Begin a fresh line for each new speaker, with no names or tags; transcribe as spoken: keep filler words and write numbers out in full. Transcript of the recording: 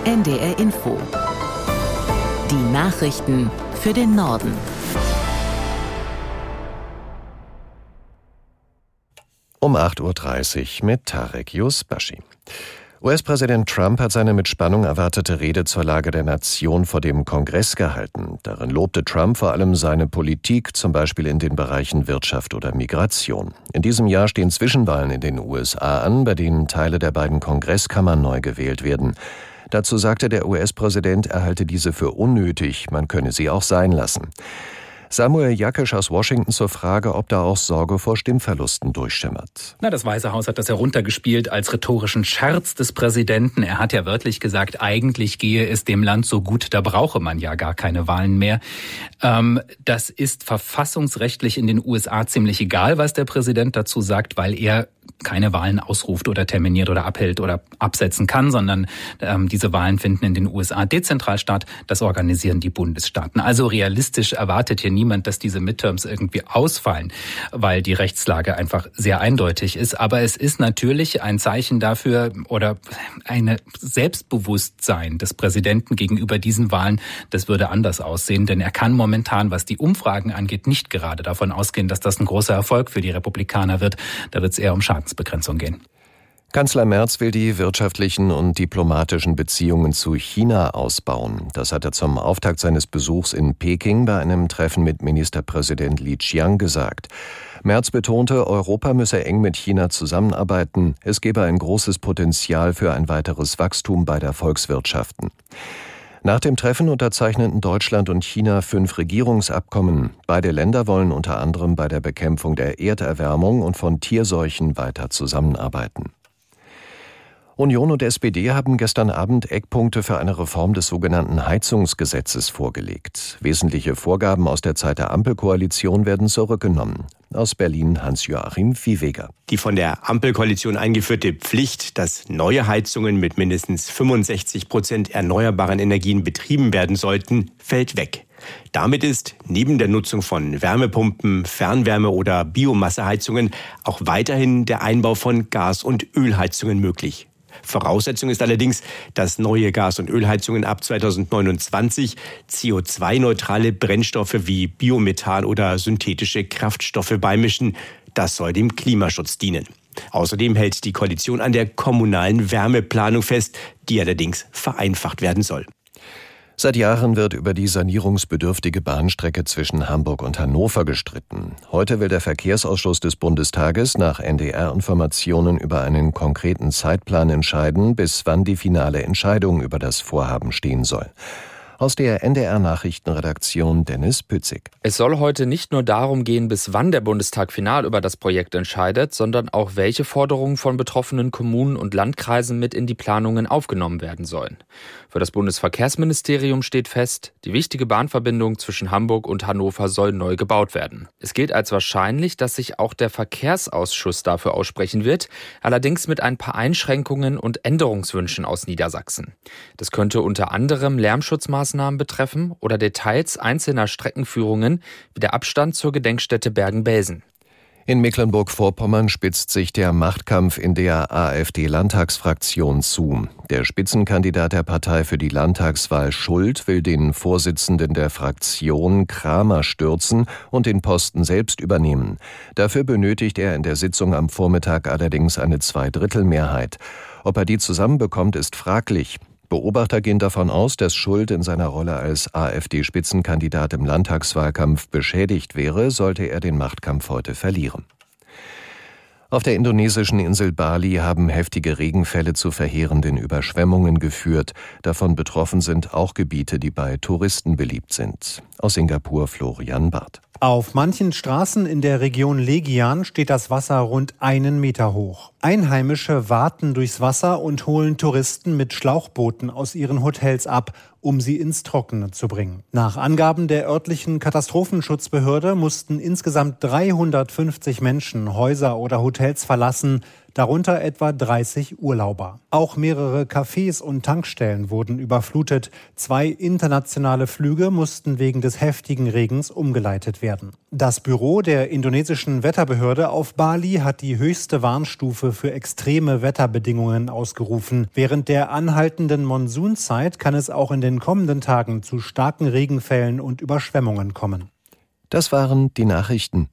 N D R Info. Die Nachrichten für den Norden.
Um acht Uhr dreißig mit Tarek Yusbashi. U S-Präsident Trump hat seine mit Spannung erwartete Rede zur Lage der Nation vor dem Kongress gehalten. Darin lobte Trump vor allem seine Politik, zum Beispiel in den Bereichen Wirtschaft oder Migration. In diesem Jahr stehen Zwischenwahlen in den U S A an, bei denen Teile der beiden Kongresskammern neu gewählt werden. Dazu sagte der U S-Präsident, er halte diese für unnötig, man könne sie auch sein lassen. Samuel Jakisch aus Washington zur Frage, ob da auch Sorge vor Stimmverlusten durchschimmert.
Na, das Weiße Haus hat das heruntergespielt als rhetorischen Scherz des Präsidenten. Er hat ja wörtlich gesagt, eigentlich gehe es dem Land so gut, da brauche man ja gar keine Wahlen mehr. Ähm, das ist verfassungsrechtlich in den U S A ziemlich egal, was der Präsident dazu sagt, weil er keine Wahlen ausruft oder terminiert oder abhält oder absetzen kann, sondern ähm, diese Wahlen finden in den U S A dezentral statt. Das organisieren die Bundesstaaten. Also realistisch erwartet hier niemand, dass diese Midterms irgendwie ausfallen, weil die Rechtslage einfach sehr eindeutig ist. Aber es ist natürlich ein Zeichen dafür oder ein Selbstbewusstsein des Präsidenten gegenüber diesen Wahlen, das würde anders aussehen. Denn er kann momentan, was die Umfragen angeht, nicht gerade davon ausgehen, dass das ein großer Erfolg für die Republikaner wird. Da wird es eher um Schadensbegrenzung gehen.
Kanzler Merz will die wirtschaftlichen und diplomatischen Beziehungen zu China ausbauen. Das hat er zum Auftakt seines Besuchs in Peking bei einem Treffen mit Ministerpräsident Li Qiang gesagt. Merz betonte, Europa müsse eng mit China zusammenarbeiten. Es gebe ein großes Potenzial für ein weiteres Wachstum beider Volkswirtschaften. Nach dem Treffen unterzeichneten Deutschland und China fünf Regierungsabkommen. Beide Länder wollen unter anderem bei der Bekämpfung der Erderwärmung und von Tierseuchen weiter zusammenarbeiten. Union und S P D haben gestern Abend Eckpunkte für eine Reform des sogenannten Heizungsgesetzes vorgelegt. Wesentliche Vorgaben aus der Zeit der Ampelkoalition werden zurückgenommen. Aus Berlin Hans-Joachim Viehweger.
Die von der Ampelkoalition eingeführte Pflicht, dass neue Heizungen mit mindestens fünfundsechzig Prozent erneuerbaren Energien betrieben werden sollten, fällt weg. Damit ist neben der Nutzung von Wärmepumpen, Fernwärme- oder Biomasseheizungen auch weiterhin der Einbau von Gas- und Ölheizungen möglich. Voraussetzung ist allerdings, dass neue Gas- und Ölheizungen ab zweitausendneunundzwanzig C O zwei neutrale Brennstoffe wie Biomethan oder synthetische Kraftstoffe beimischen. Das soll dem Klimaschutz dienen. Außerdem hält die Koalition an der kommunalen Wärmeplanung fest, die allerdings vereinfacht werden soll.
Seit Jahren wird über die sanierungsbedürftige Bahnstrecke zwischen Hamburg und Hannover gestritten. Heute will der Verkehrsausschuss des Bundestages nach N D R-Informationen über einen konkreten Zeitplan entscheiden, bis wann die finale Entscheidung über das Vorhaben stehen soll. Aus der N D R-Nachrichtenredaktion Dennis Pützig.
Es soll heute nicht nur darum gehen, bis wann der Bundestag final über das Projekt entscheidet, sondern auch, welche Forderungen von betroffenen Kommunen und Landkreisen mit in die Planungen aufgenommen werden sollen. Für das Bundesverkehrsministerium steht fest, die wichtige Bahnverbindung zwischen Hamburg und Hannover soll neu gebaut werden. Es gilt als wahrscheinlich, dass sich auch der Verkehrsausschuss dafür aussprechen wird, allerdings mit ein paar Einschränkungen und Änderungswünschen aus Niedersachsen. Das könnte unter anderem Lärmschutzmaßnahmen betreffen oder Details einzelner Streckenführungen wie der Abstand zur Gedenkstätte Bergen-Belsen.
In Mecklenburg-Vorpommern spitzt sich der Machtkampf in der AfD-Landtagsfraktion zu. Der Spitzenkandidat der Partei für die Landtagswahl Schuld will den Vorsitzenden der Fraktion Kramer stürzen und den Posten selbst übernehmen. Dafür benötigt er in der Sitzung am Vormittag allerdings eine Zweidrittelmehrheit. Ob er die zusammenbekommt, ist fraglich. Beobachter gehen davon aus, dass Schuld in seiner Rolle als AfD-Spitzenkandidat im Landtagswahlkampf beschädigt wäre, sollte er den Machtkampf heute verlieren. Auf der indonesischen Insel Bali haben heftige Regenfälle zu verheerenden Überschwemmungen geführt. Davon betroffen sind auch Gebiete, die bei Touristen beliebt sind. Aus Singapur Florian Barth.
Auf manchen Straßen in der Region Legian steht das Wasser rund einen Meter hoch. Einheimische warten durchs Wasser und holen Touristen mit Schlauchbooten aus ihren Hotels ab, um sie ins Trockene zu bringen. Nach Angaben der örtlichen Katastrophenschutzbehörde mussten insgesamt dreihundertfünfzig Menschen Häuser oder Hotels verlassen, darunter etwa dreißig Urlauber. Auch mehrere Cafés und Tankstellen wurden überflutet. Zwei internationale Flüge mussten wegen des heftigen Regens umgeleitet werden. Das Büro der indonesischen Wetterbehörde auf Bali hat die höchste Warnstufe Stufe für extreme Wetterbedingungen ausgerufen. Während der anhaltenden Monsunzeit kann es auch in den kommenden Tagen zu starken Regenfällen und Überschwemmungen kommen.
Das waren die Nachrichten.